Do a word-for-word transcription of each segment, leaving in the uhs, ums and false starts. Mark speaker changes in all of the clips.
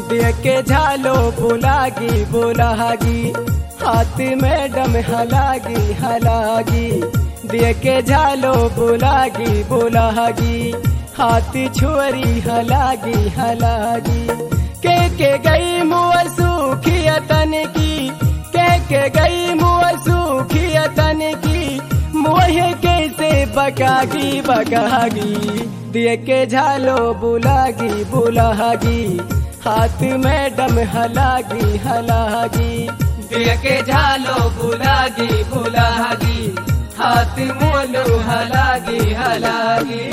Speaker 1: देख के झालो बुलागी बुलागी, हाथ में डम हलागी हलागी। देख के झालो बुलागी बुलागी, हाथ छुअरी हलागी हलागी। के के गई मुँह सूखी तन की, के के गई मुँह सूखी तन की, मुँह कैसे बकागी बकागी। देख के झालो बुलागी बुलागी, हाथ में डम हलागी हलागी।
Speaker 2: देख के झालो बुलागी बुलागी, हाथ मोलो हलागी हलागी।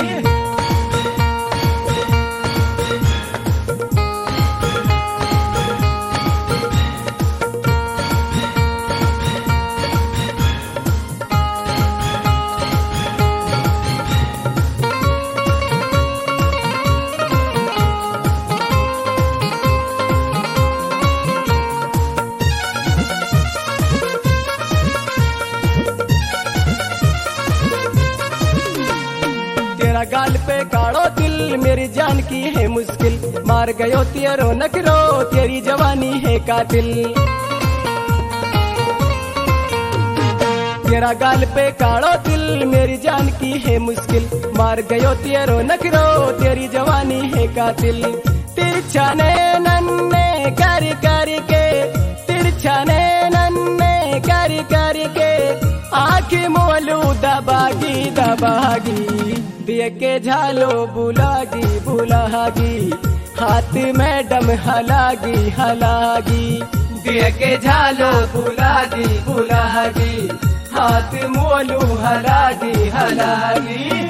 Speaker 1: तेरा गाल पे काढ़ो दिल, मेरी जान की है मुश्किल। मार गयो तेरो नखरो, तेरी जवानी है कातिल। तेरा गाल पे काढ़ो दिल, मेरी जान की है मुश्किल। मार गयो तेरो नखरो, तेरी जवानी है कातिल। तिरछा नन्ने कर कर के, तिरछा नन्ने कर कर के, आँख मोलू दबागी दबागी। देख के झालो बुलागी बुलागी, हाथ में डम हलागी हलागी।
Speaker 2: देख के झालो बुलागी बुलागी, हाथ मोलू हलागी हलागी।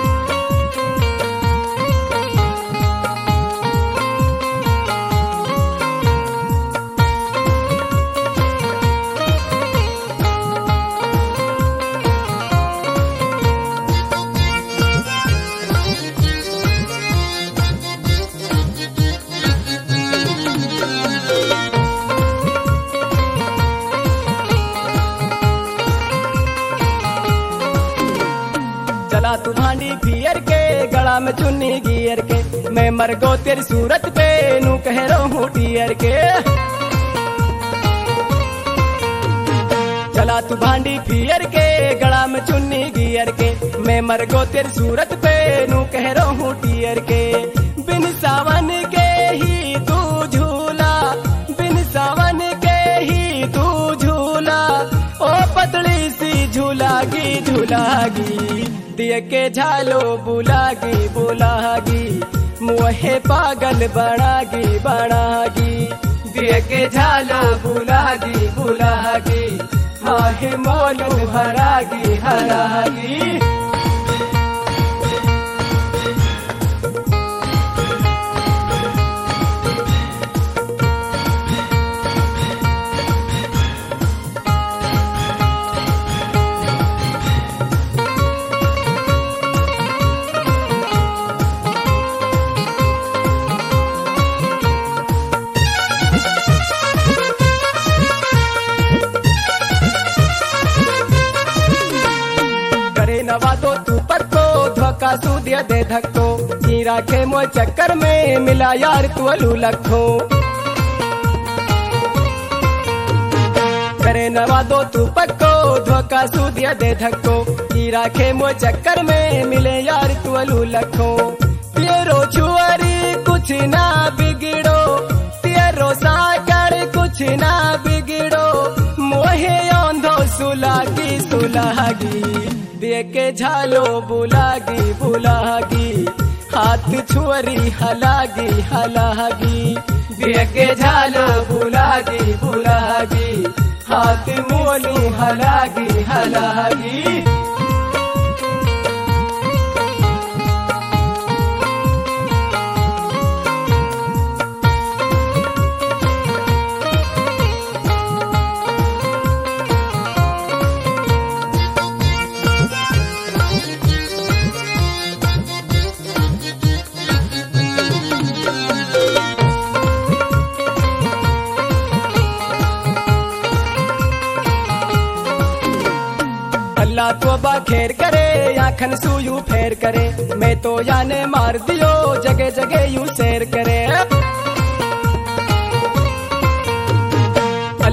Speaker 1: चला तू भांडी फियर के, गला में चुन्नी गियर के, मैं मर गो तेरी सूरत पे नू कह रहा हूँ टियर के। चला तू भांडी फियर के, गला में चुन्नी गियर के, मैं मर गो तेरी सूरत पे नू कह रहा हूँ टियर के। बिन सावन के ही तू झूला, बिन सावन के ही तू झूला, ओ पतली सी झूलागी झूलागी। देख के झालो बुलागी बुलागी, मुहे पागल बनागी बनागी।
Speaker 2: देख के झालो बुलागी बुलागी, हाथ मोलू हलागी हलागी।
Speaker 1: नवा दो तू पत्तो, धोखा सूदिया दे धक्को। जी राखे मोए चक्कर में, मिला यार तू अलू लखो। करे नवा दो तू पक्को, धोखा सूदिया दे धक्को। जी राखे मोए चक्कर में, मिले यार तू अलू लखो। तेरो छुअरी कुछ ना बिगड़ो, तेरो साकर कुछ ना बिगड़ो, मोहे औंधो सुलागी सुलागी। देख के झालो बुलागी बुलागी, हाथ छुअरी हलागी हलागी।
Speaker 2: देख के झालो बुलागी बुलागी, हाथ मोलू हलागी हलागी।
Speaker 1: अल्लाह तो बा खेर करे, आखन सूयू फेर करे। मैं तो याने मार दियो, जगह जगह यू शेर करे।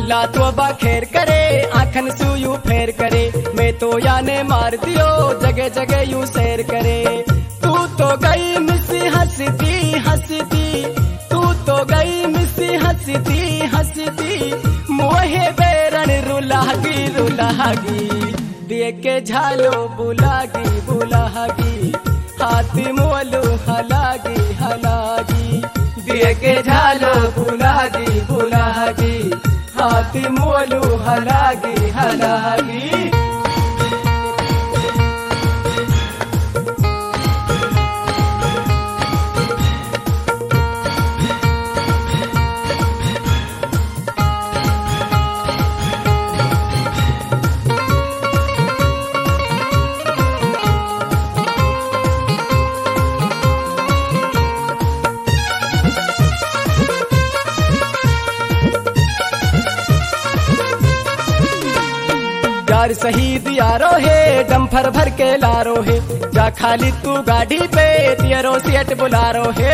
Speaker 1: लातो बखेर करे आखन सुयू फेर करे मैं तो याने मार दियो जगह जगह यू सैर करे तू तो गई मिसी हंसती हंसती तू तो गई मिसी हंसती हंसती मोहे बेरन रुलागी रुलागी देख के झालो बुलागी बुलागी हाथी मोलू हलागी हलागी
Speaker 2: देख के झालो बुलागी बुलागी हाथी मोलू हलागी हलागी
Speaker 1: यार शहीद यारो है डम्फर भर के लारो है जा खाली तू गाड़ी पे तेरो सेट बुलारो है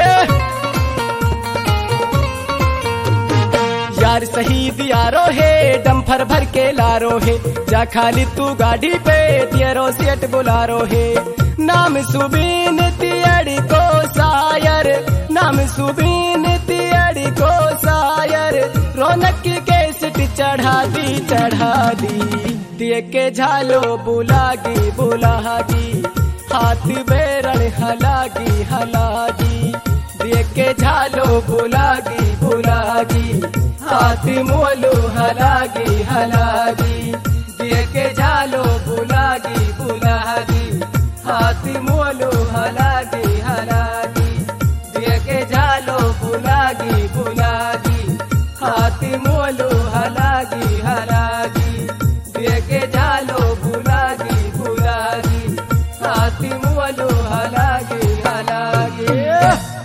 Speaker 1: यार शहीद यारो है डम्फर भर के लारो है जा खाली तू गाड़ी पे तेरो सेट बुलारो है नाम सुबीन तियड़ी को सायर नाम सुबीन तियड़ी को सायर रौनक की कैसेट चढ़ा दी चढ़ा दी देख के झालो बुलागी बुलागी हाथ बेरन हलागी हलागी देख के झालो बुलागी बुलागी हाथ मोलू हलागी हलागी देख के झालो बुलागी बुलागी हाथ मोलू हलागी हलागी देख के झालो बुलागी बुलागी हाथ मोलू हलागी हलागी देख के झालो बुलागी बुलागी हाथी मोलू हलागी हलागी